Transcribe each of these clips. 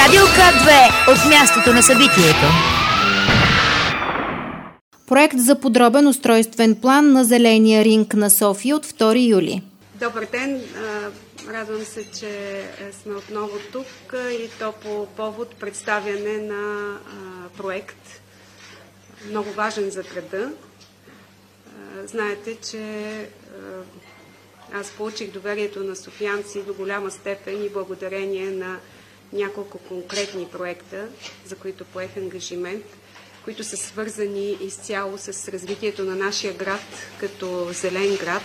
Радио К2 от мястото на събитието. Проект за подробен устройствен план на Зеления ринг на София от 2 юли. Добър ден! Радвам се, че сме отново тук и то по повод представяне на проект, много важен за града. Знаете, че аз получих доверието на софиянци до голяма степен и благодарение на няколко конкретни проекта, за които поех ангажимент, които са свързани изцяло с развитието на нашия град като зелен град,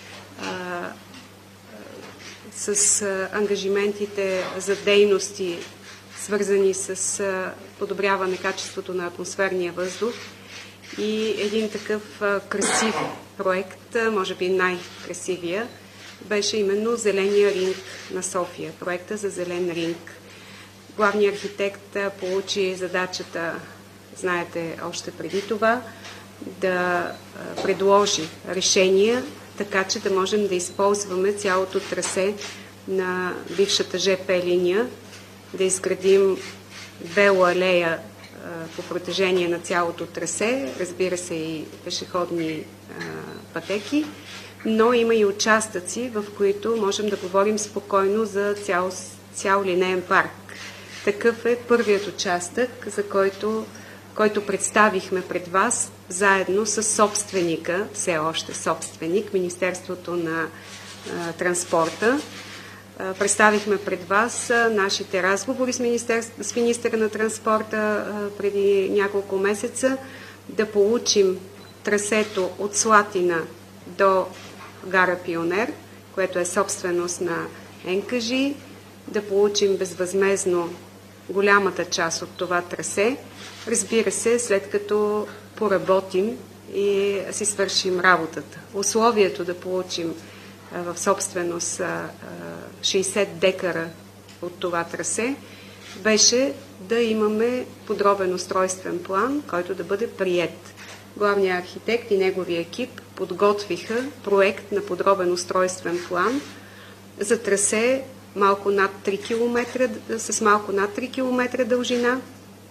с ангажиментите за дейности, свързани с подобряване качеството на атмосферния въздух и един такъв красив проект, може би най-красивия, беше именно Зеления ринг на София, проекта за зелен ринг. Главният архитект получи задачата, знаете, още преди това, да предложи решения, така че да можем да използваме цялото трасе на бившата ЖП линия, да изградим велоалея по протежение на цялото трасе, разбира се и пешеходни пътеки, но има и участъци, в които можем да говорим спокойно за цял линеен парк. Такъв е първият участък, за който представихме пред вас, заедно с собственика, все още собственик, Министерството на транспорта. Представихме пред вас нашите разговори с министъра на транспорта преди няколко месеца, да получим трасето от Слатина до гара Пионер, което е собственост на НКЖИ, да получим безвъзмездно голямата част от това трасе, разбира се, след като поработим и си свършим работата. Условието да получим в собственост 60 декара от това трасе беше да имаме подробен устройствен план, който да бъде приет. Главният архитект и неговия екип подготвиха проект на подробен устройствен план за трасе малко над 3 км, с малко над 3 км дължина,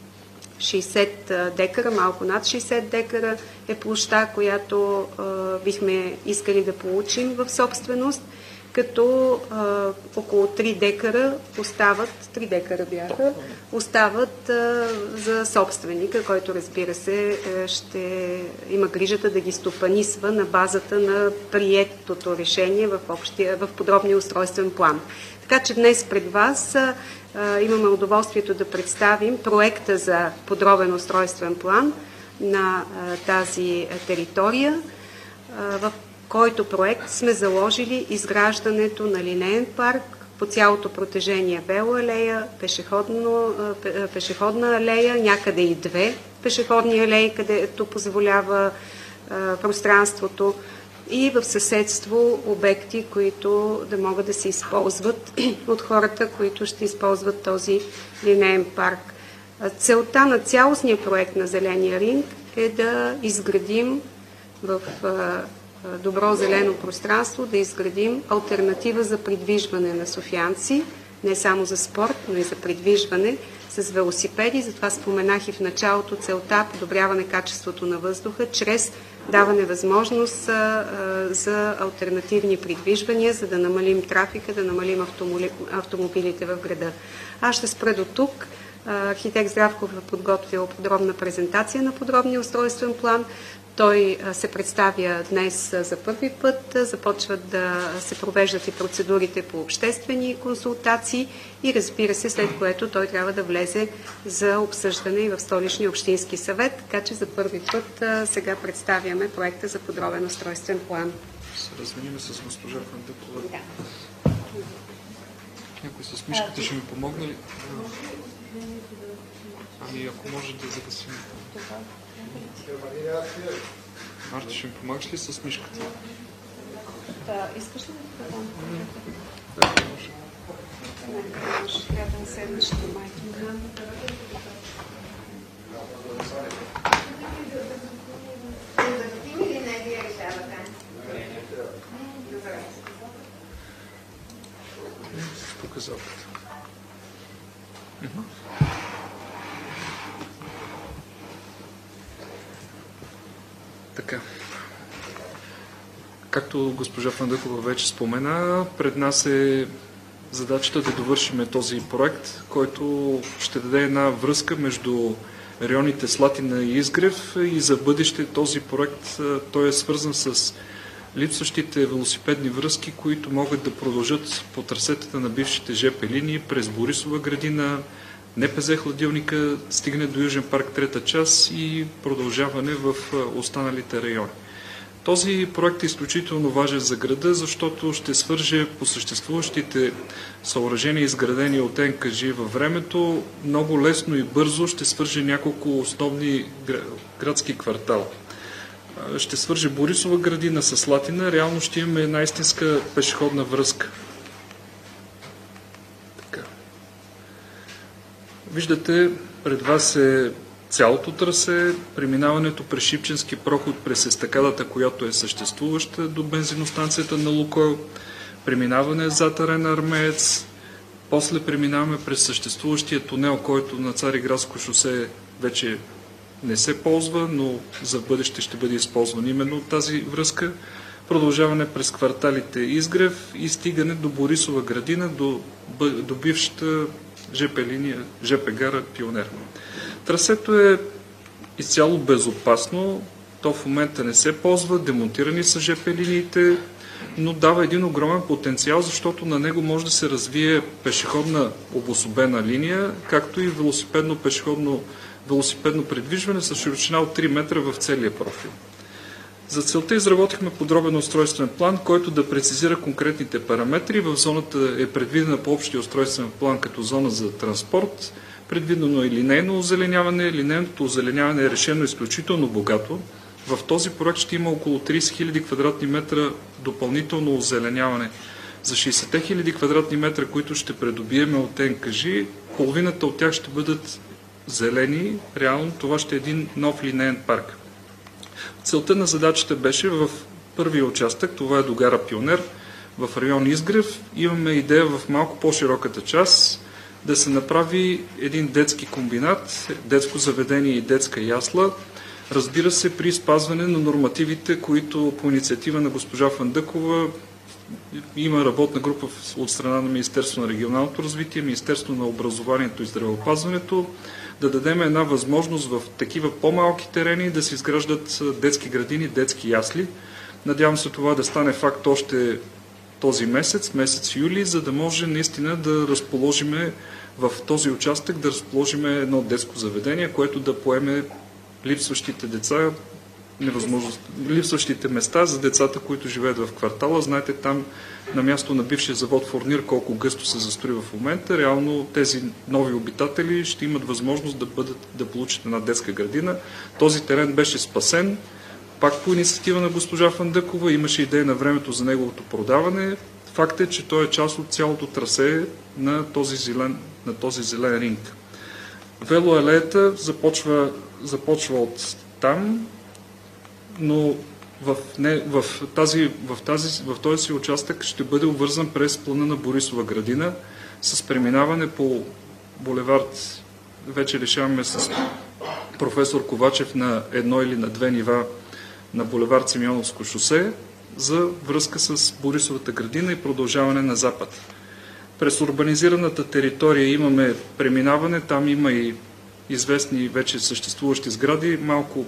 60 декара, малко над 60 декара е площа, която бихме искали да получим в собственост, като около 3 декара остават, 3 декара бяха, остават за собственика, който, разбира се, ще има грижата да ги стопанисва на базата на приетото решение в подробния устройствен план. Така че днес пред вас имаме удоволствието да представим проекта за подробен устройствен план на тази територия, в който проект сме заложили изграждането на линеен парк по цялото протежение велоалея, пешеходна алея, някъде и 2 пешеходни алеи, където позволява пространството, и в съседство обекти, които да могат да се използват от хората, които ще използват този линеен парк. Целта на цялостния проект на Зеления ринг е да изградим в добро зелено пространство, да изградим алтернатива за придвижване на софиянци, не само за спорт, но и за придвижване с велосипеди. Затова споменах и в началото целта подобряване качеството на въздуха чрез даване възможност за алтернативни придвижвания, за да намалим трафика, да намалим автомобилите в града. Аз ще спра до тук. Архитект Здравков е подготвил подробна презентация на подробния устройствен план. Той се представя днес за първи път, започват да се провеждат и процедурите по обществени консултации и, разбира се, след което той трябва да влезе за обсъждане и в Столичния общински съвет, така че за първи път сега представяме проекта за подробен устройствен план. Се разменим с госпожа Фандъкова. Да. Някой с мишката ще ми помогне ли? Ами ако може да загасим. Марта, ще ми помагаш ли с мишката? Да, искаш ли да те помогна? Да, може. Трябва да седнеш до майка. Показалката. Така. Както госпожа Фандъкова вече спомена, пред нас е задачата да довършим този проект, който ще даде една връзка между районите Слатина и Изгрев и за бъдеще този проект той е свързан с липсващите велосипедни връзки, които могат да продължат по трасетата на бившите ЖП линии през Борисова градина, НПЗ Хладилника, стигне до Южен парк трета част и продължаване в останалите райони. Този проект е изключително важен за града, защото ще свърже по съществуващите съоръжения, изградени от НКЖИ във времето, много лесно и бързо ще свърже няколко основни градски квартала. Ще свърже Борисова градина с Слатина, реално ще имаме една истинска пешеходна връзка. Така. Виждате, пред вас е цялото трасе, преминаването през Шипченски проход, през естакадата, която е съществуваща до бензиностанцията на Лукойл, преминаване зад Арена Армеец, после преминаваме през съществуващия тунел, който на Цариградско шосе вече не се ползва, но за бъдеще ще бъде използван именно тази връзка, продължаване през кварталите Изгрев и стигане до Борисова градина, до бившата ЖП линия, ЖП гара Пионер. Трасето е изцяло безопасно, то в момента не се ползва, демонтирани са ЖП линиите, но дава един огромен потенциал, защото на него може да се развие пешеходна обособена линия, както и велосипедно придвижване с широчина от 3 метра в целия профил. За целта изработихме подробен устройствен план, който да прецизира конкретните параметри. В зоната е предвидена по общия устройствен план като зона за транспорт. Предвидено е линейно озеленяване. Линейното озеленяване е решено изключително богато. В този проект ще има около 30 000 квадратни метра допълнително озеленяване. За 60 000 квадратни метра, които ще придобиеме от НКЖИ, половината от тях ще бъдат зелени. Реално това ще е един нов линеен парк. Целта на задачата беше в първия участък, това е до гара Пионер, в район Изгрев. Имаме идея в малко по-широката част да се направи един детски комбинат, детско заведение и детска ясла. Разбира се, при спазване на нормативите, които по инициатива на госпожа Фандъкова има работна група от страна на Министерство на регионалното развитие, Министерство на образованието и здравеопазването, да дадем една възможност в такива по-малки терени да се изграждат детски градини, детски ясли. Надявам се това да стане факт още този месец юли, за да може наистина да разположиме в този участък, да разположиме едно детско заведение, което да поеме липсващите деца, липсващите места за децата, които живеят в квартала. Знаете, там на място на бившия завод Фурнир, колко гъсто се застрои в момента, реално тези нови обитатели ще имат възможност да получат една детска градина. Този терен беше спасен, пак по инициатива на госпожа Фандъкова, имаше идея на времето за неговото продаване. Факт е, че той е част от цялото трасе на този зелен ринг. Велоалеята започва от там, но в този си участък ще бъде обвързан през плана на Борисова градина с преминаване по булевард. Вече решаваме с професор Ковачев на едно или на две нива на булевард Симеоновско шосе за връзка с Борисовата градина и продължаване на запад. През урбанизираната територия имаме преминаване, там има и известни вече съществуващи сгради, малко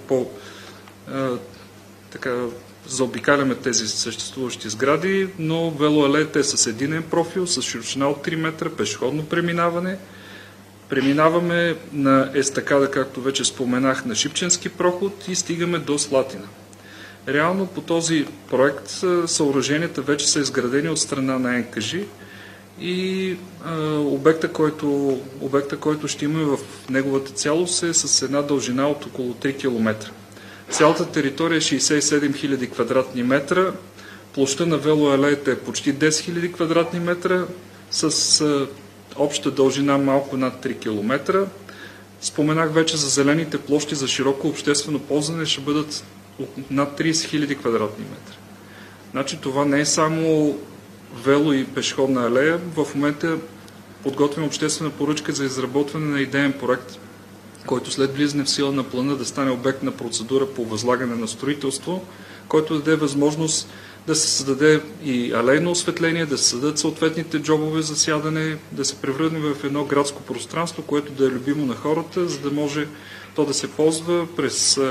заобикаляме тези съществуващи сгради, но велоалеята е с единен профил, с широчина от 3 метра, пешеходно преминаване. Преминаваме на естакада, както вече споменах, на Шипченски проход и стигаме до Слатина. Реално по този проект съоръженията вече са изградени от страна на НКЖИ и обекта, който ще имаме в неговата цялост е с една дължина от около 3 км. Цялата територия е 67 000 квадратни метра, площта на велоалеята е почти 10 000 квадратни метра с обща дължина малко над 3 км. Споменах вече за зелените площи за широко обществено ползване ще бъдат над 30 000 квадратни метра. Значи това не е само вело и пешеходна алея. В момента подготвим обществена поръчка за изработване на идеен проект, който след влизане в сила на плана да стане обект на процедура по възлагане на строителство, който даде възможност да се създаде и алейно осветление, да се създадат съответните джобове за сядане, да се превърне в едно градско пространство, което да е любимо на хората, за да може то да се ползва през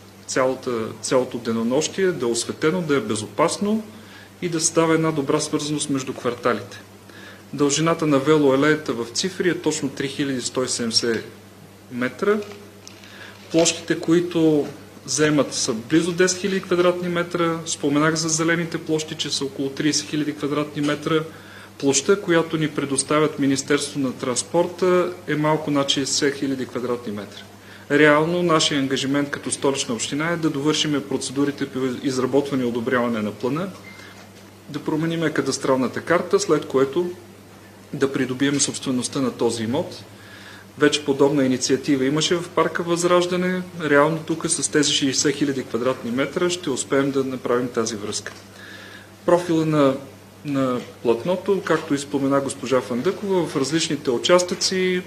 цялото денонощие, да е осветено, да е безопасно и да създава една добра свързаност между кварталите. Дължината на велоалеята в цифри е точно 3170 метра. Площите, които заемат, са близо 10 000 квадратни метра. Споменах за зелените площи, че са около 30 000 квадратни метра. Площта, която ни предоставят Министерство на транспорта, е малко над 60 000 квадратни метра. Реално, нашия ангажимент като Столична община е да довършим процедурите по изработване и одобряване на плана, да променим кадастралната карта, след което да придобием собствеността на този имот. Вече подобна инициатива имаше в парка Възраждане. Реално тук с тези 60 000 квадратни метра ще успеем да направим тази връзка. Профила на платното, както и спомена госпожа Фандъкова, в различните участъци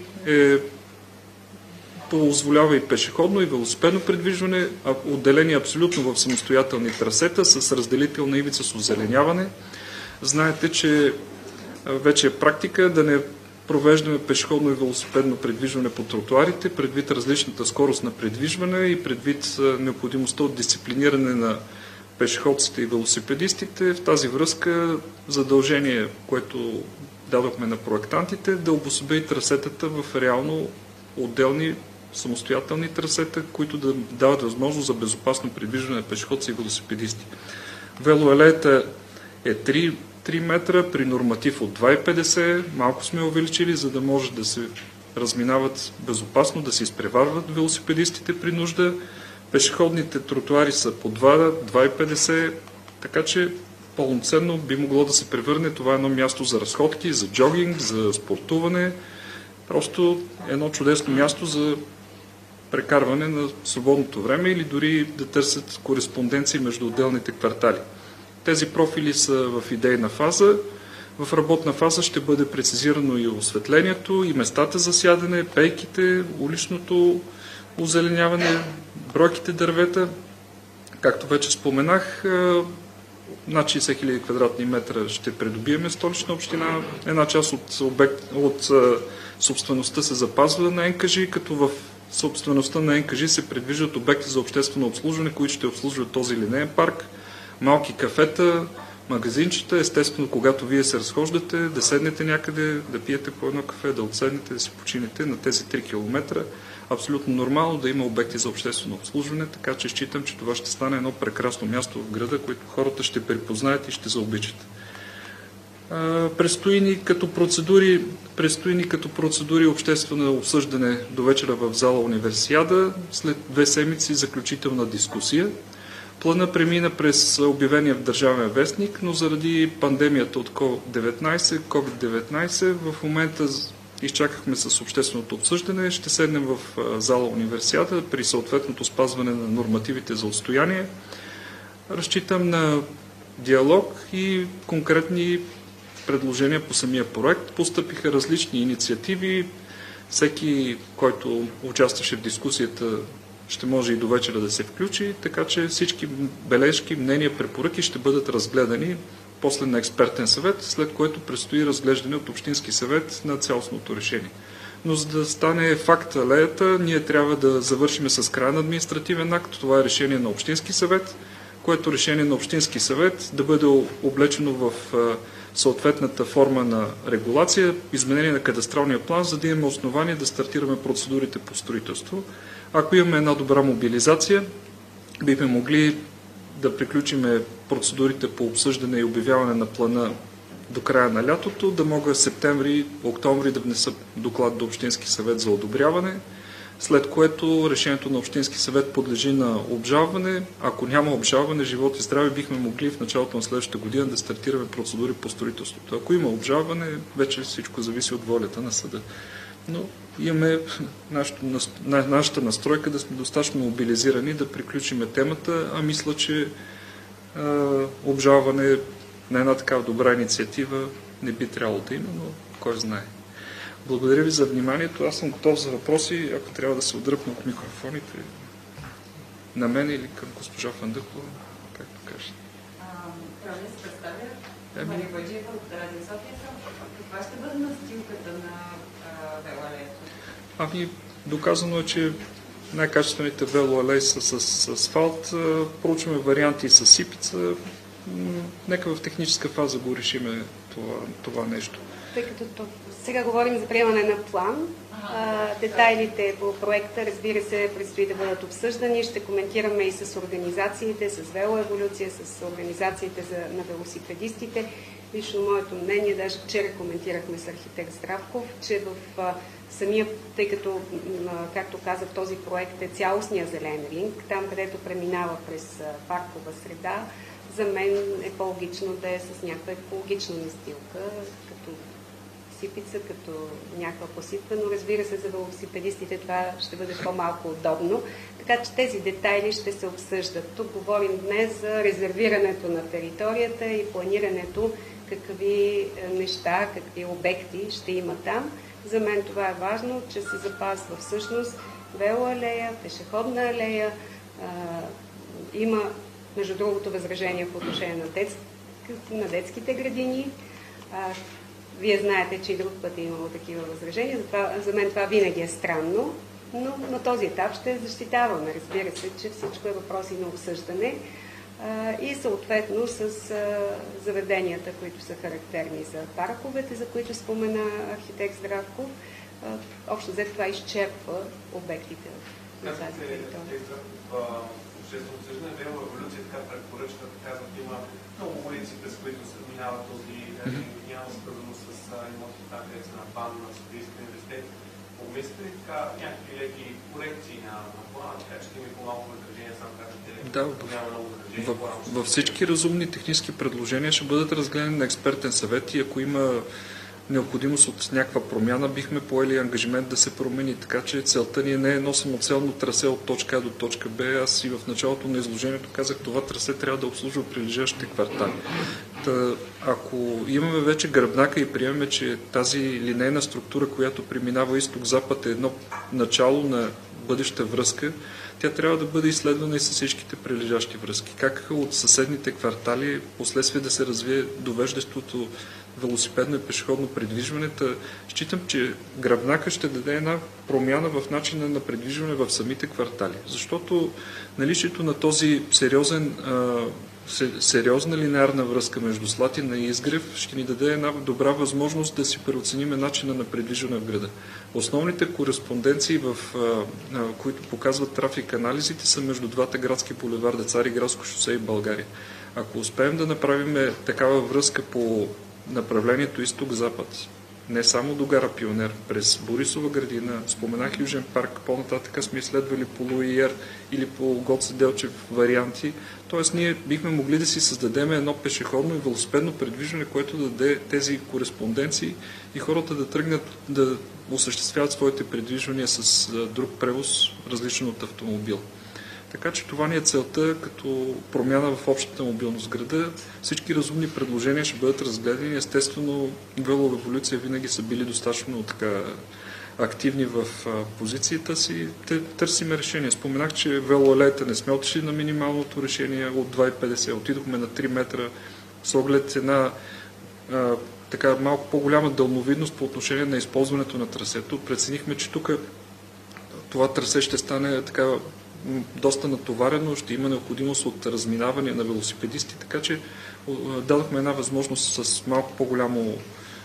позволява и пешеходно, и велосипедно придвижване, отделени абсолютно в самостоятелни трасета с разделителна ивица с озеленяване. Знаете, че вече е практика да не провеждаме пешеходно и велосипедно придвижване по тротуарите, предвид различната скорост на придвижване и предвид необходимостта от дисциплиниране на пешеходците и велосипедистите. В тази връзка задължение, което дадохме на проектантите, да обособя и трасетата в реално отделни самостоятелни трасета, които да дават възможност за безопасно придвижване на пешеходци и велосипедисти. Велоалеята е 3 метра при норматив от 2,50. Малко сме увеличили, за да може да се разминават безопасно, да се изпреварват велосипедистите при нужда. Пешеходните тротуари са по 2,50, така че пълноценно би могло да се превърне това едно място за разходки, за джогинг, за спортуване. Просто едно чудесно място за прекарване на свободното време или дори да търсят кореспонденции между отделните квартали. Тези профили са в идейна фаза. В работна фаза ще бъде прецизирано и осветлението, и местата за сядане, пейките, уличното озеленяване, бройките дървета. Както вече споменах, над 60 000 квадратни метра ще придобиеме Столична община. Една част от собствеността се запазва на НКЖИ, като в собствеността на НКЖИ се предвиждат обекти за обществено обслужване, които ще обслужват този линеен парк, малки кафета, магазинчета. Естествено, когато вие се разхождате, да седнете някъде, да пиете по едно кафе, да отседнете, да си починете на тези 3 км. Абсолютно нормално да има обекти за обществено обслужване, така че считам, че това ще стане едно прекрасно място в града, което хората ще припознаят и ще заобичат. Предстои ни като процедури обществено обсъждане до вечера в зала Универсиада, след 2 седмици заключителна дискусия. Плана премина през обявения в Държавен вестник, но заради пандемията от COVID-19 в момента изчакахме с общественото обсъждане. Ще седнем в зала Универсиада при съответното спазване на нормативите за отстояние. Разчитам на диалог и конкретни предложения по самия проект. Постъпиха различни инициативи. Всеки, който участваше в дискусията, ще може и до вечера да се включи, така че всички бележки, мнения, препоръки ще бъдат разгледани после на експертен съвет, след което предстои разглеждане от Общински съвет на цялостното решение. Но за да стане факт алеята, ние трябва да завършим с края на административен акт. Това е решение на Общински съвет, което решение на Общински съвет да бъде облечено в съответната форма на регулация, изменение на кадастралния план, за да имаме основание да стартираме процедурите по строителство. Ако имаме една добра мобилизация, бихме могли да приключиме процедурите по обсъждане и обявяване на плана до края на лятото, да мога септември, октомври да внеса доклад до Общински съвет за одобряване, след което решението на Общински съвет подлежи на обжалване. Ако няма обжалване, живот и здраве, бихме могли в началото на следващата година да стартираме процедури по строителството. Ако има обжалване, вече всичко зависи от волята на съда. Но имаме нашата настройка да сме достатъчно мобилизирани да приключиме темата, а мисля, че обжалване на една такава добра инициатива не би трябвало да има, но кой знае. Благодаря ви за вниманието. Аз съм готов за въпроси, ако трябва да се отдръпна от микрофоните на мен или към госпожа Фандъкова, както кажете. Трябва да се представя Мария Бъджиева от Радио София. Каква ще бъде настилката на велоалеята? Доказано е, че най-качествените велоалеи са с асфалт. Проучваме варианти с сипица. Нека в техническа фаза го решиме това нещо. Тъй като сега говорим за приемане на план, детайлите по проекта, разбира се, предстои да бъдат обсъждани. Ще коментираме и с организациите, с велоеволюция, с организациите на велосипедистите. Лично моето мнение, даже вчера коментирахме с архитект Здравков, че в самия, тъй като, както казах, този проект е цялостния зелен ринг, там където преминава през паркова среда, за мен е по-логично да е с някаква екологична настилка, като сипица, като някаква посипка, но разбира се, за велосипедистите това ще бъде по-малко удобно. Така че тези детайли ще се обсъждат. Тук говорим днес за резервирането на територията и планирането какви неща, какви обекти ще има там. За мен това е важно, че се запазва всъщност велоалея, пешеходна алея. Има, между другото, възражения по отношение на детските градини. Вие знаете, че и друг път е имало такива възражения. За мен това винаги е странно, но на този етап ще защитаваме. Разбира се, че всичко е въпроси на обсъждане и съответно с заведенията, които са характерни за парковете, за които спомена архитект Здравков. Общо взето това изчерпва обектите на тази територия. Обществено обсъждане, велоеволюция, така препоръчва, казват, има много улици, през които се минава този няма свързано с имотите, където са на ПАН, на Софийския университет. Помислите ли така някакви леки корекции на плана, така че има по-малко възражения, сам казвате, няма много възражения? Във всички разумни технически предложения ще бъдат разгледани на експертен съвет и ако има необходимост от някаква промяна, бихме поели ангажимент да се промени. Така че целта ни не е едно самоцелно трасе от точка А до точка Б. Аз и в началото на изложението казах, това трасе трябва да обслужва прилежащите квартали. Ако имаме вече гръбнака и приемем, че тази линейна структура, която преминава изток-запад, е едно начало на бъдеща връзка, тя трябва да бъде изследвана и с всичките прилежащи връзки. Как от съседните квартали последствие да се развие довеждащото велосипедно и пешеходно придвижване. Считам, че гръбнака ще даде една промяна в начина на придвижване в самите квартали. Защото наличието на този сериозна линеарна връзка между Слатина и Изгрев ще ни даде една добра възможност да си преоценим начина на придвижване в града. Основните кореспонденции, които показват трафик анализите, са между двата градски булеварда Цариградско шосе и България. Ако успеем да направим такава връзка по направлението изток-запад, не само до гара Пионер, през Борисова градина, споменах Южен парк, по-нататък сме изследвали по Луиер или по Гоце Делчев варианти, т.е. ние бихме могли да си създадем едно пешеходно и велосипедно предвижване, което да даде тези кореспонденции и хората да тръгнат да осъществяват своите предвижвания с друг превоз, различен от автомобил. Така че това ни е целта като промяна в общата мобилност в града. Всички разумни предложения ще бъдат разгледани. Естествено, велоеволюция винаги са били достатъчно активни в позицията си. Търсиме решение. Споменах, че велоалеята не сме отишли на минималното решение от 2,50. Отидохме на 3 метра с оглед една така малко по-голяма дълновидност по отношение на използването на трасето. Преценихме, че тук това трасе ще стане така доста натоварено, ще има необходимост от разминаване на велосипедисти, така че дадохме една възможност с малко по-голямо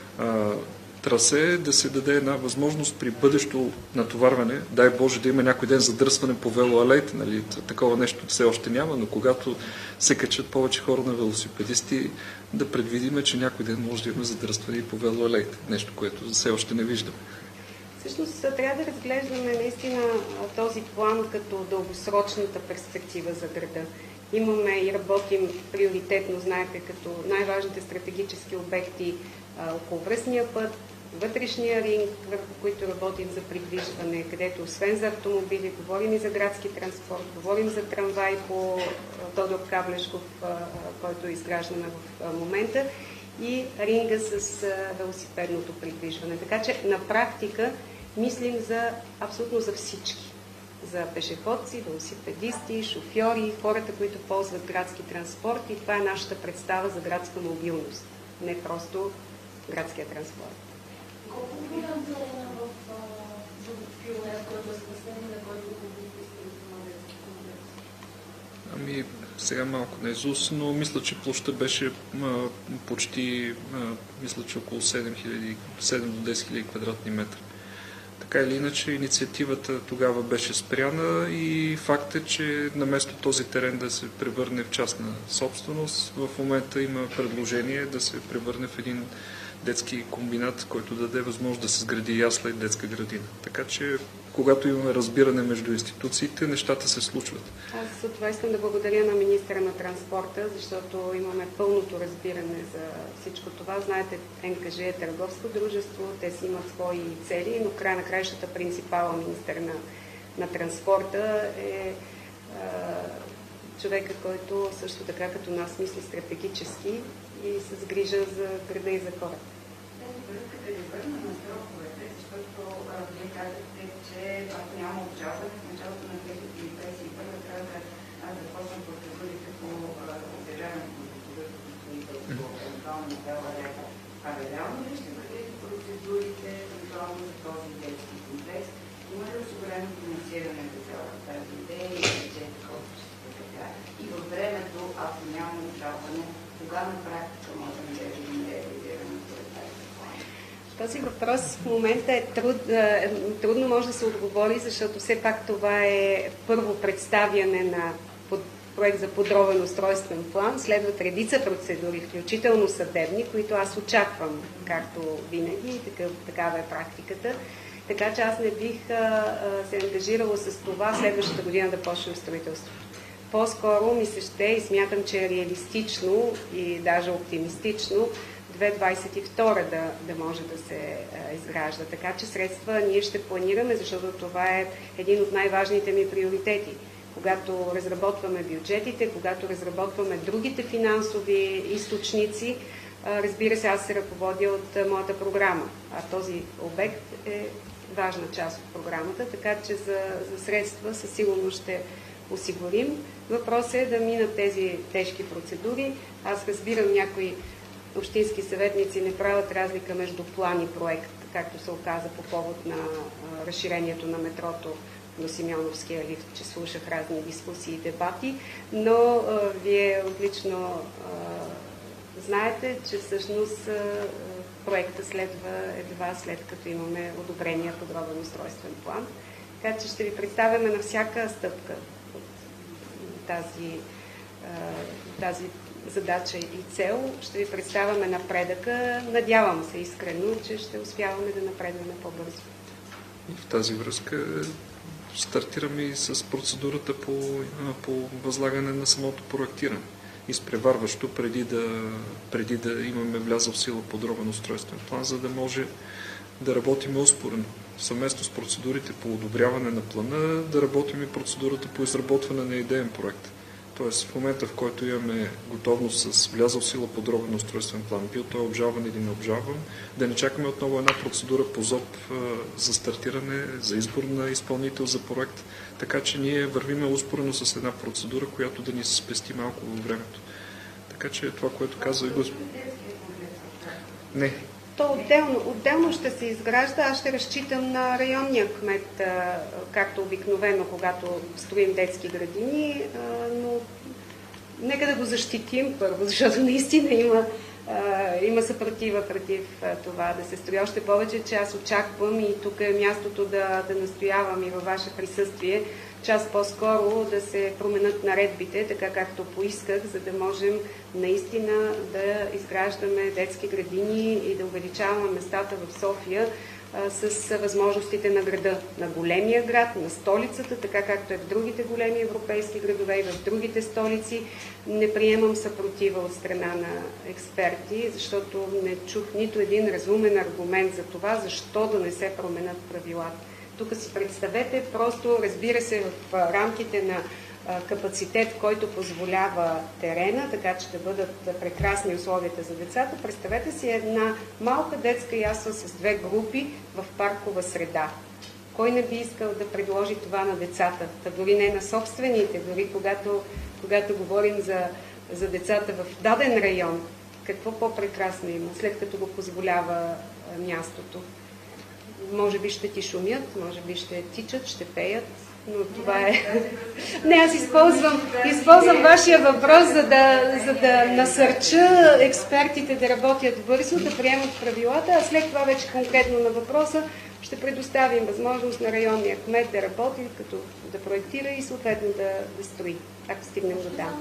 трасе да се даде една възможност при бъдещо натоварване. Дай Боже да има някой ден задръстване по велоалеите, нали? Такова нещо все още няма, но когато се качат повече хора на велосипедисти, да предвидиме, че някой ден може да има задръстване и по велоалеите. Нещо, което все още не виждаме. Всъщност трябва да разглеждаме наистина този план като дългосрочната перспектива за града. Имаме и работим приоритетно, знаете, като най-важните стратегически обекти околовръстния път, вътрешния ринг, върху които работим за придвижване, където освен за автомобили, говорим и за градски транспорт, говорим за трамвай по Тодор Каблешков, който изграждаме в момента. и ринга с велосипедното придвижване. Така че на практика мислим абсолютно за всички. За пешеходци, велосипедисти, шофьори, хората, които ползват градски транспорт, и това е нашата представа за градска мобилност, не просто градския транспорт. Колко голям терен в Пионер, който е спасен, на който бихте използвали на детски комплекс? Ами, сега малко наизуст, но мисля, че площта беше почти, мисля, че около 7 до 10 хиляди квадратни метра. Така или иначе, инициативата тогава беше спряна и факт е, че наместо този терен да се превърне в частна собственост, в момента има предложение да се превърне в един детски комбинат, който даде възможност да се сгради ясла и детска градина. Така че, когато имаме разбиране между институциите, нещата се случват. Аз за това искам да благодаря на министъра на транспорта, защото имаме пълното разбиране за всичко това. Знаете, НКЖ е търговско дружество, те си имат свои цели, но край на краищата принципала министър на транспорта е човека, който също така като нас мисли стратегически и се сгрижа за града и за хората. Искате да върна на сроковете, защото вие казахте, че ако няма обжалване, в началото на 2021 трябва да започнат процедурите по обявяване на процедурата по строителство, евентуално на цяла река. А реално ли ще бъдат процедурите, евентуално за този детски комплекс? Има ли осигурено финансиране за цялата тази идея и бюджет, който ще се така? И във времето, ако няма обжалване, кога на практика можем да видим реализиране според тази план? Този въпрос в момента е трудно може да се отговори, защото все пак това е първо представяне на проект за подробен устройствен план. Следват редица процедури, включително съдебни, които аз очаквам, както винаги, такава е практиката. Така че аз не бих се ангажирала с това следващата година да почнем строителството. По-скоро ми се ще и смятам, че е реалистично и даже оптимистично 2022 да може да се изгражда. Така че средства ние ще планираме, защото това е един от най-важните ми приоритети. Когато разработваме бюджетите, когато разработваме другите финансови източници, разбира се, аз се ръководя от моята програма, а този обект е важна част от програмата, така че за средства със сигурност ще осигурим. Въпросът е да минат тези тежки процедури. Аз разбирам, някои общински съветници не правят разлика между план и проект, както се оказа по повод на разширението на метрото на Симеоновския лифт, че слушах разни дискусии и дебати, но вие отлично знаете, че всъщност проекта следва едва след като имаме одобрение подробен устройствен план. Така че ще ви представяме на всяка стъпка от тази задача и цел. Ще ви представяме напредъка. Надявам се искрено, че ще успяваме да напредваме по-бързо. В тази връзка стартираме и с процедурата по възлагане на самото проектиране. Изпреварващо преди да имаме влязъл в сила подробен устройствен план, за да може да работим успоредно. Съвместно с процедурите по одобряване на плана, да работим и процедурата по изработване на идеен проект. Тоест в момента, в който имаме готовност с влязъл в сила подробен устройствен план, бил той обжалван или не обжалван, да не чакаме отново една процедура по ЗОП за стартиране, за избор на изпълнител за проект. Така че ние вървиме успоредно с една процедура, която да ни се спести малко във времето. Така че това, което казва и господин. Не. То отделно ще се изгражда. Аз ще разчитам на районния кмет, както обикновено, когато строим детски градини, но нека да го защитим първо, защото наистина има съпротива против това да се строи. Още повече, че аз очаквам и тук е мястото да настоявам и във ваше присъствие, час по-скоро да се променят наредбите, така както поисках, за да можем наистина да изграждаме детски градини и да увеличаваме местата в София с възможностите на града, на големия град, на столицата, така както е в другите големи европейски градове и в другите столици. Не приемам съпротива от страна на експерти, защото не чух нито един разумен аргумент за това, защо да не се променят правилата. Тук си представете, просто разбира се в рамките на капацитет, който позволява терена, така че да бъдат прекрасни условията за децата. Представете си една малка детска ясла с 2 групи в паркова среда. Кой не би искал да предложи това на децата? Та дори не на собствените, дори когато говорим за децата в даден район, какво по-прекрасно има, след като го позволява мястото. Може би ще ти шумят, може би ще тичат, ще пеят, но това е... Не, аз използвам вашия въпрос, за да насърча експертите да работят бързо, да приемат правилата, а след това вече конкретно на въпроса ще предоставим възможност на районния кмет да работи, като да проектира и съответно да строи, ако стигнем до там.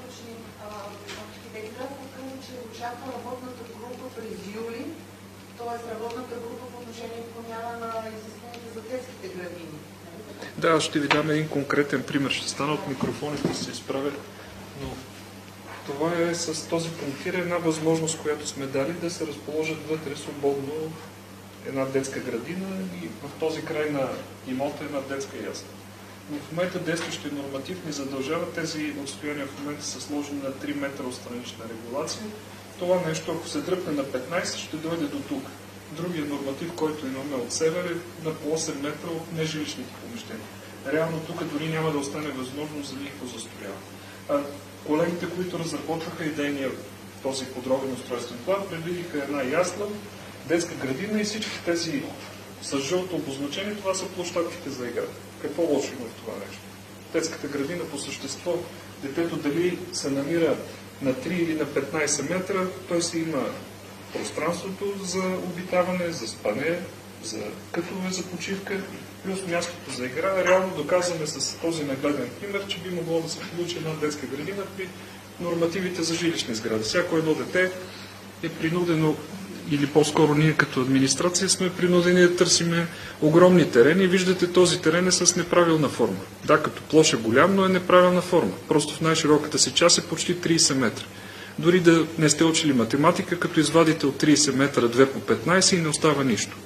Че очаква работната група през юли, т.е. работната група по отношение промяна на изискването за детските градини. Да, ще ви дам един конкретен пример. Ще стана от микрофоните, ще се изправя. Но това е с този пунктир една възможност, която сме дали да се разположат вътре свободно една детска градина и в този край на имота една детска ясла. Но в момента действащия норматив ни задължава тези отстояния в момента са сложени на 3 метра от странична регулация. Това нещо, ако се дръпне на 15, ще дойде до тук. Другия норматив, който имаме от север е на по 8 метра от нежилищните помещения. Реално тук дори няма да остане възможност за никакво застрояване. Колегите, които разработваха идейния този подробен устройствен план, предвидиха една ясла, детска градина и всички тези с жълто обозначение, това са площадките за игра. Какво лошо има в това нещо? Детската градина по същество, детето дали се намира на 3 или на 15 метра, той си има пространството за обитаване, за спане, за кътове за почивка, плюс мястото за игра. Реално доказваме с този нагледен пример, че би могло да се получи една детска градина при нормативите за жилищни сгради. Всяко едно дете е принудено, или по-скоро ние като администрация сме принудени да търсиме огромни терени. Виждате, този терен е с неправилна форма. Да, като площ е голям, но е неправилна форма. Просто в най-широката си част е почти 30 метра. Дори да не сте учили математика, като извадите от 30 метра 2 по 15 и не остава нищо.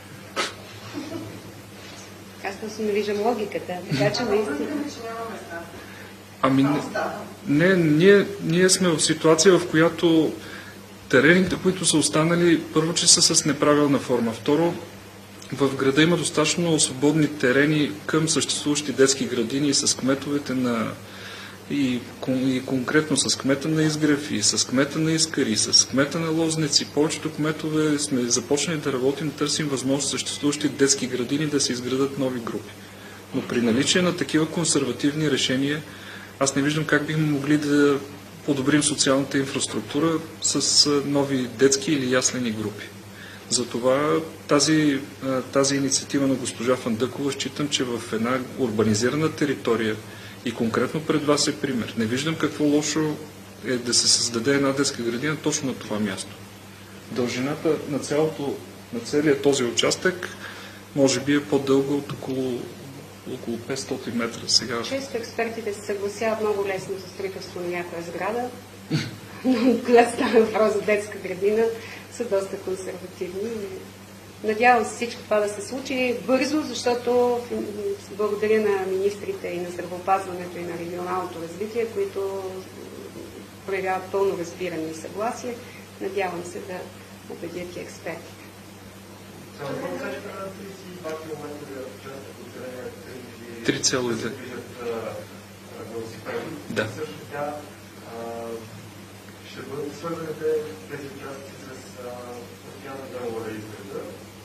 Аз просто не виждам логиката, така че наистина... Ами не, ние сме в ситуация, в която терените, които са останали, първо, че са с неправилна форма. Второ, в града има достатъчно свободни терени към съществуващи детски градини с кметовете и конкретно с кмета на Изгрев, и с кмета на Искър, и с кмета на Лозница. Повечето кметове сме започнали да работим, търсим възможност съществуващи детски градини да се изградат нови групи. Но при наличие на такива консервативни решения, аз не виждам как бихме могли да подобрим социалната инфраструктура с нови детски или яслени групи. Затова тази инициатива на госпожа Фандъкова считам, че в една урбанизирана територия и конкретно пред вас е пример. Не виждам какво лошо е да се създаде една детска градина точно на това място. Дължината на целия този участък може би е по-дълга от около 500 метра сега. Често експертите се съгласяват много лесно за строителство на някоя сграда, но когато става въпрос за детска градина, са доста консервативни. Надявам се всичко това да се случи бързо, защото благодаря на министрите и на здравеопазването и на регионалното развитие, които проявяват пълно разбиране и съгласие. Надявам се да убедят и експертите. 3,2. Да. Също така ще бъдат свързани тези участъци с постоянна договора и изграда.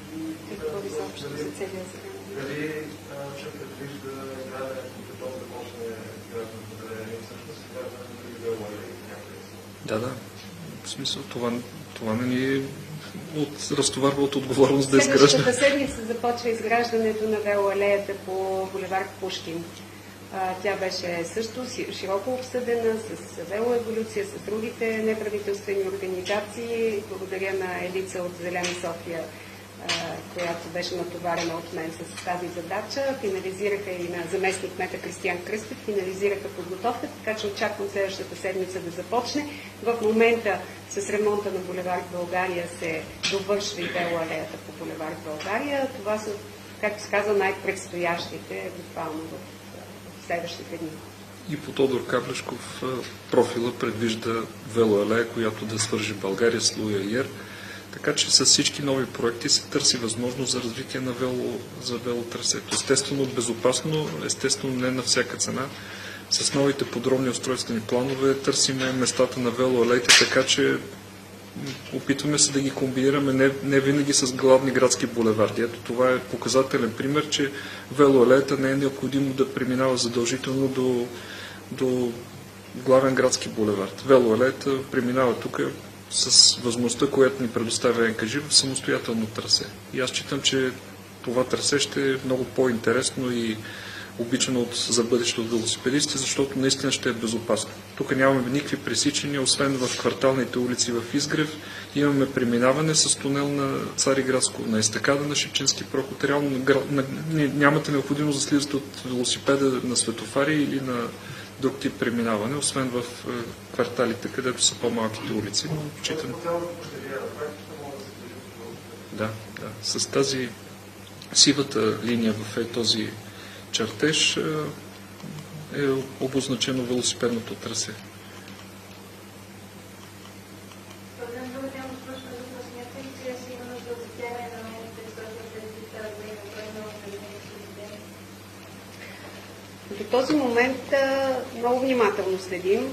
Дали ще предвижда изграждането, като започне изграждането на терени, всъщност изграждането на други договори някъде? Да. В смисъл, това не ни разтоварва от отговорност да изгражда. Следващата седмица започва изграждането на велоалеята по булевард Пушкин. Тя беше също широко обсъдена с велоеволюция, с другите неправителствени организации. Благодаря на Елица от Зелена София, която беше натоварена от мен с тази задача. Финализираха и на заместник кмета Кристиян Кръстев, финализираха подготовката, така че очаквам следващата седмица да започне. В момента с ремонта на булевард България се довършва и велоалеята по булевард България. Това са, както се казва, най-предстоящите буквално в следващите дни. и по Тодор Каблешков профила предвижда велоалея, която да свържи България с Луя Ер. Така че с всички нови проекти се търси възможност за развитие на велотрасето. Естествено безопасно, естествено не на всяка цена. С новите подробни устройствени планове търсиме местата на велоалеите, така че опитваме се да ги комбинираме не винаги с главни градски булеварди. Ето това е показателен пример, че велоалеята не е необходимо да преминава задължително до главен градски булевард. Велоалеята преминава тук с възможността, която ни предоставя НКЖИ в самостоятелно трасе. И аз считам, че това трасе ще е много по-интересно и обичано за бъдеще от велосипедисти, защото наистина ще е безопасно. Тук нямаме никакви пресичания, освен в кварталните улици в Изгрев. Имаме преминаване с тунел на Цариградско, на естакада на Шипченски проход. Реално нямате необходимост да слизате от велосипеда на светофари или на друг тип преминаване, освен в кварталите, където са по-малките улици. Но считам... Да. С тази сивата линия в този чертеж е обозначено велосипедното трасе. До този момент много внимателно следим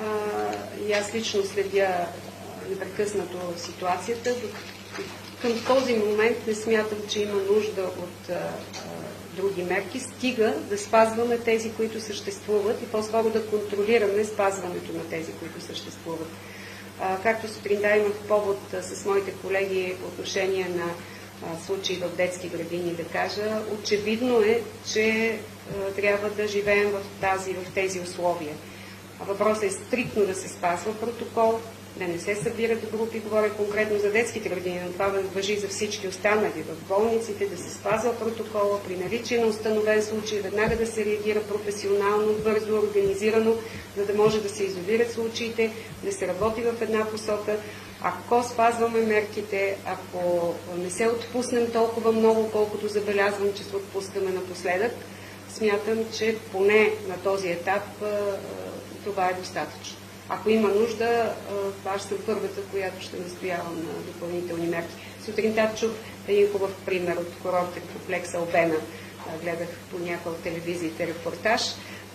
и аз лично следя непрекъснато ситуацията. Към този момент не смятам, че има нужда от други мерки, стига да спазваме тези, които съществуват и по-скоро да контролираме спазването на тези, които съществуват. Както сутринта имах повод с моите колеги по отношение на случаи в детски градини да кажа, очевидно е, че трябва да живеем в тези условия. Въпросът е стриктно да се спазва протокол, да не се събират групи, говоря конкретно за детските градини, но това важи за всички останали. В болниците да се спазва протокола, при наличие на установен случай, веднага да се реагира професионално, бързо, организирано, за да може да се изолират случаите, да се работи в една посока. Ако спазваме мерките, ако не се отпуснем толкова много, колкото забелязвам, че се отпускаме напоследък, смятам, че поне на този етап това е достатъчно. Ако има нужда, аз съм първата, която ще настоявам на допълнителни мерки. Сутринта чух един хубав пример от курортен комплекс Албена. Гледах по някои от телевизиите репортаж.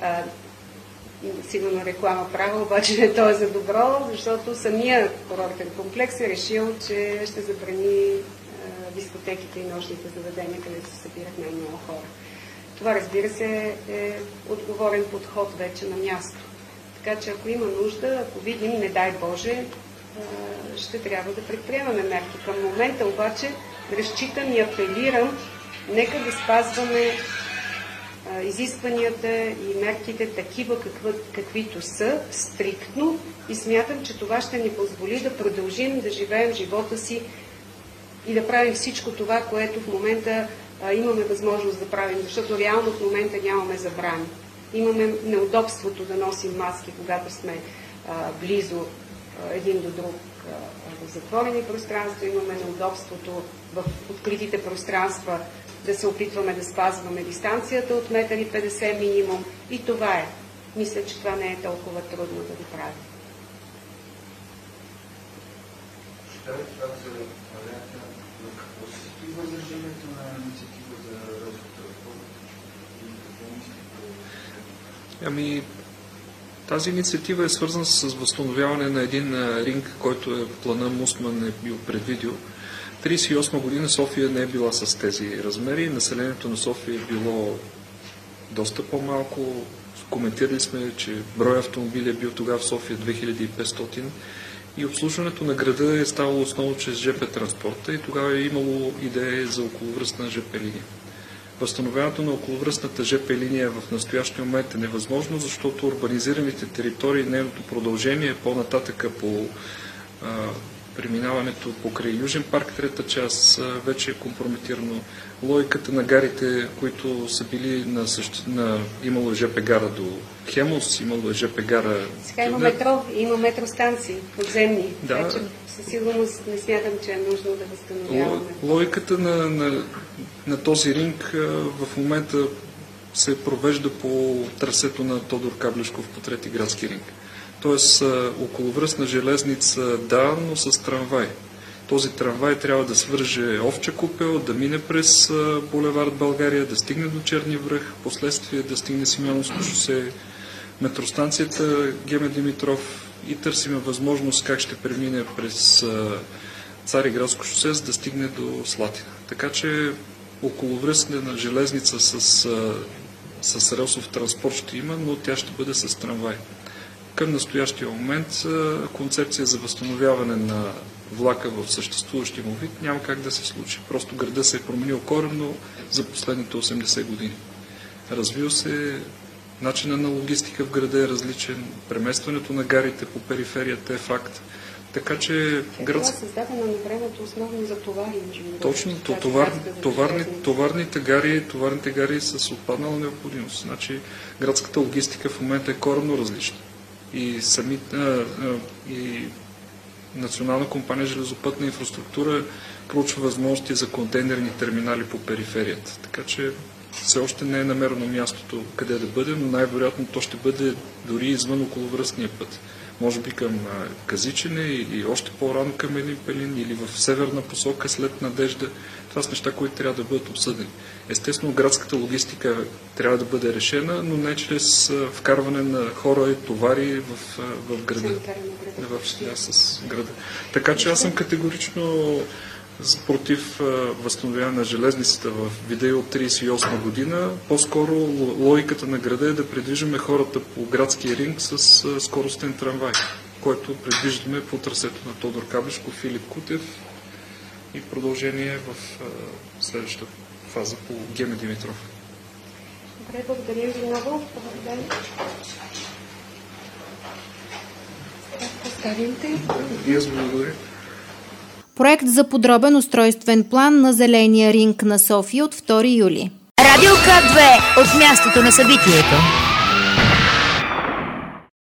Сигурно реклама права, обаче не то е за добро, защото самия курортен комплекс е решил, че ще забрани дискотеките и нощните заведения, където се събират най-много хора. Това, разбира се, е отговорен подход вече на място. Така че ако има нужда, ако видим, не дай Боже, ще трябва да предприемаме мерки. Към момента обаче разчитам и апелирам, нека да спазваме изискванията и мерките такива, каквито са, стриктно, и смятам, че това ще ни позволи да продължим да живеем живота си и да правим всичко това, което в момента имаме възможност да правим, защото реално в момента нямаме забрани. Имаме неудобството да носим маски, когато сме близо един до друг в затворени пространства, имаме неудобството в откритите пространства да се опитваме да спазваме дистанцията от 1,50 м минимум. И това е. Мисля, че това не е толкова трудно да го правим. Ще ли това за варианта на какво се стои възражението на инициатива за велотранспорт и какво мислите? Тази инициатива е свързана с възстановяване на един ринг, който в плана Мусман е бил предвидил. 1938 година София не е била с тези размери. Населението на София е било доста по-малко. Коментирали сме, че брой автомобили е бил тогава в София 2500 и обслужването на града е ставало основно чрез ЖП транспорта и тогава е имало идея за околовръстна ЖП линия. Възстановяването на околовръстната ЖП линия в настоящия момент е невъзможно, защото урбанизираните територии, нейното продължение по-нататъка по преминаването покрай Южен парк, трета част, вече е компрометирано. Логиката на гарите, които са били имало ЖП гара до Хемос, имало ЖП гара... Сега има метро, има метростанции подземни. Да. Вече със сигурност не смятам, че е нужно да възстановяваме. Логиката на този ринг в момента се провежда по трасето на Тодор Каблешков по трети градски ринг. Тоест околовръстна железница, да, но с трамвай. Този трамвай трябва да свърже Овча купел, да мине през булевард България, да стигне до Черни връх, последствие да стигне Симеоновско шосе, метростанцията Геме Димитров и търсиме възможност как ще премине през Цариградско шосе, за да стигне до Слатина. Така че околовръстна железница с релсов транспорт ще има, но тя ще бъде с трамвай. Към настоящия момент концепция за възстановяване на влака в съществуващия му вид няма как да се случи. Просто града се е променил коренно за последните 80 години. Развил се, начинът на логистика в града е различен, преместването на гарите по периферията е факт. Така че град... Това е създадена на времето основно за товари. Точно, товарните гари са с отпаднала необходимост. Значи градската логистика в момента е коренно различна. И Национална компания железопътна инфраструктура проучва възможности за контейнерни терминали по периферията. Така че все още не е намерено мястото къде да бъде, но най-вероятно то ще бъде дори извън околовръстния път. Може би към Казичене или още по-рано към Елин Пелин или в северна посока след Надежда. Това са неща, които трябва да бъдат обсъдени. Естествено, градската логистика трябва да бъде решена, но не чрез вкарване на хора и товари в града. С града. Така че аз съм категорично против възстановяване на железницата в вида от 1938 година. По-скоро логиката на града е да придвижваме хората по градския ринг с скоростен трамвай, който предвиждаме по трасето на Тодор Каблешков, Филип Кутев и продължение в следващата фаза по Геме Димитров. Добре, благодарим ви много. И аз благодаря. Проект за подробен устройствен план на зеления ринг на София от 2 юли. Радио К2 от мястото на събитието.